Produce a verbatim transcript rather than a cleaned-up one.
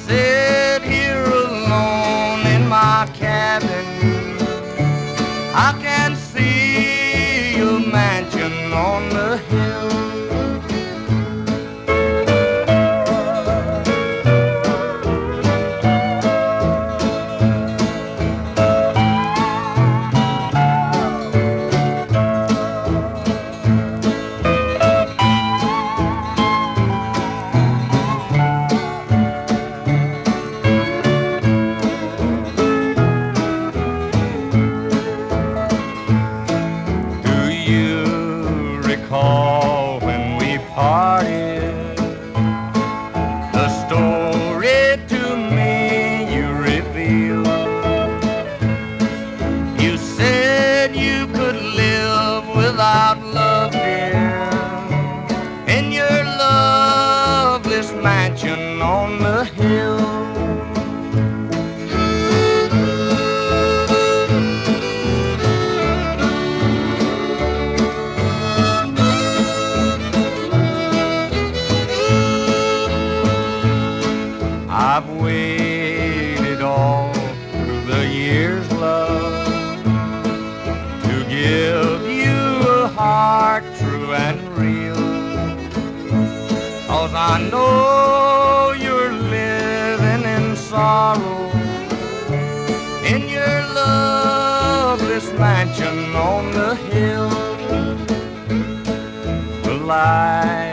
sit here alone in my cabin. I can see your mansion on the hill. Recall when we parted, the story to me you revealed. You said you could live without love, dear, in your loveless mansion on the hill. I've waited all through the years, love, to give you a heart true and real. 'Cause I know you're living in sorrow in your loveless mansion on the hill. The light